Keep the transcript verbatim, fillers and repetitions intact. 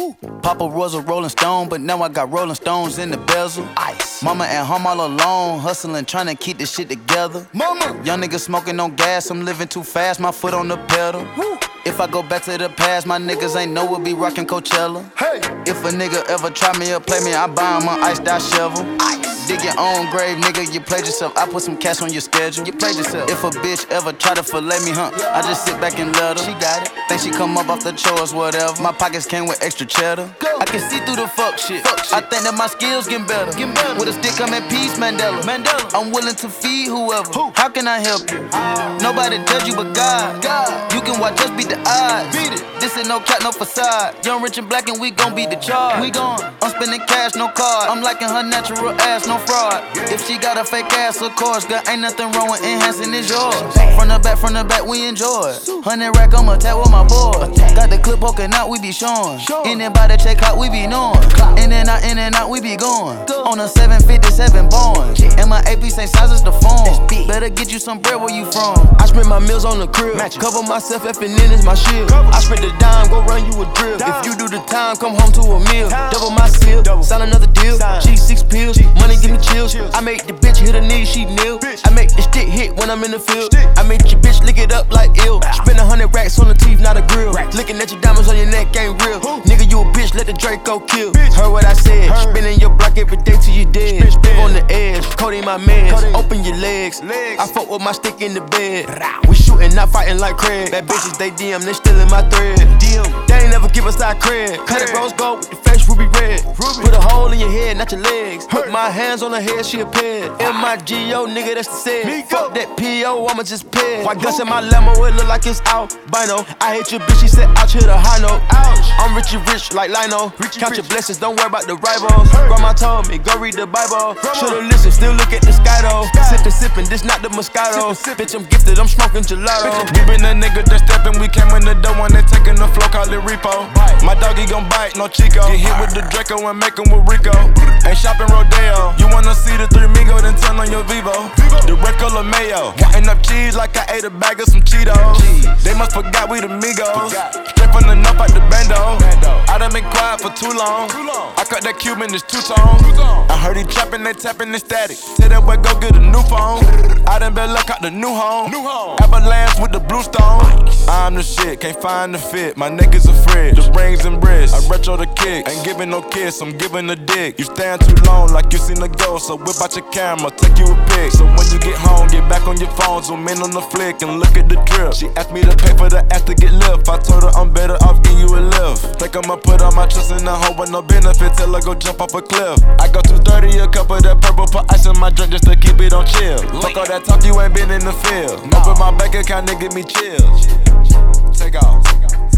Woo. Papa was a Rolling Stone, but now I got Rolling Stones in the bezel. Ice. Mama at home all alone, hustling, trying to keep this shit together. Mama. Young nigga smoking on gas, I'm living too fast, my foot on the pedal. Woo. If I go back to the past, my niggas ain't know we'll be rockin' Coachella. Hey. If a nigga ever try me or play me, I buy him an iced out shovel. Ice. Dig your own grave, nigga, you played yourself. I put some cash on your schedule. You played yourself. If a bitch ever try to fillet me, huh, I just sit back and let her. She got it. Think she come up off the chores, whatever. My pockets came with extra cheddar. Go. I can see through the fuck shit. fuck shit. I think that my skills getting better. Get better. With a stick, I'm at peace, Mandela. Mandela. I'm willing to feed whoever. Who? How can I help you? Uh, Nobody judge you but God. God. You can watch us beat the odds. Beat it. This ain't no cat, no facade. Young, rich, and black, and we gon' beat the charge. We gon' I'm spending cash, no card. I'm liking her natural ass, no fraud. If she got a fake ass, of course, girl, ain't nothing wrong with enhancing it's yours. From the back, from the back, we enjoy it. Hundred rack, I'm attack with my boy. Got the clip poking out, we be showing. Anybody check out, we be knowing. In and out, in and out, we be going. On a seven fifty-seven Boeing. And my A P same size as the phone. Better get you some bread where you from. I spend my meals on the crib. Cover myself, F and N is my shield. I spend the dime, go run you a drill. If you do the time, come home to a meal. Double my seal, sign another deal. G six pills, money give me chills. I make the bitch hit her knees, she kneel. I make the stick hit when I'm in the field. I make your bitch lick it up like ill. Spend a hundred racks on the teeth, not a grill. Looking at your diamonds on your neck ain't real. Nigga, you a bitch, let the Draco kill. Heard what I said, spinning your block every day till you dead. Live on the edge, coding my meds. Open your legs, I fuck with my stick in the bed. We shooting, not fighting like Craig. Bad bitches, they D M, they stealing my thread. They ain't never give us our cred. Cut it rose gold with the face ruby red. Put a hole in your head, not your legs. Put my hands on her head, she a ped. M I G O, nigga, that's the said. Fuck that P O, I'ma just ped. White guts in my Lambo, it look like it's albino. I hate your bitch, she said ouch, hit a high note. I'm rich and rich like Lino. Count your blessings, don't worry about the rivals. Grandma told me, go read the Bible. Should've listened, still look at the sky though. Sippin', sippin', this not the Moscato. Bitch, I'm gifted, I'm smoking gelato. We been a nigga that steppin', we came in the door when they taking the flow, call it repo. My doggy gon' bite, no Chico. Get hit with the Draco and make him with Rico. Ain't shopping Rodeo. You wanna see the three Migo, then turn on your Vivo. The red color mayo. Counting up cheese like I ate a bag of some Cheetos. They must forgot we the Migos. Straight from the north out the bando. I done been quiet for too long. I cut that Cuban, it's two-tone. I heard he trapping, they tapping the static. Tell that boy go get a new phone. I done been luck out the new home. Avalanche with the blue stone. I'm the shit, can't find the fit. My neck is a fridge, the rings and wrists. I retro the kicks, ain't giving no kiss, I'm giving a dick. You stand too long like you seen a ghost, so whip out your camera, take you a pic. So when you get home, get back on your phone, zoom in on the flick and look at the drip. She asked me to pay for the ass to get lift. I told her I'm better off giving you a lift. Think I'ma put all my trust in the hoe with no benefit till I go jump off a cliff. I go two thirty a cup of that purple, put ice in my drink just to keep it on chill. Fuck all that talk, you ain't been in the field. Open my bank account and give me chills. Take off.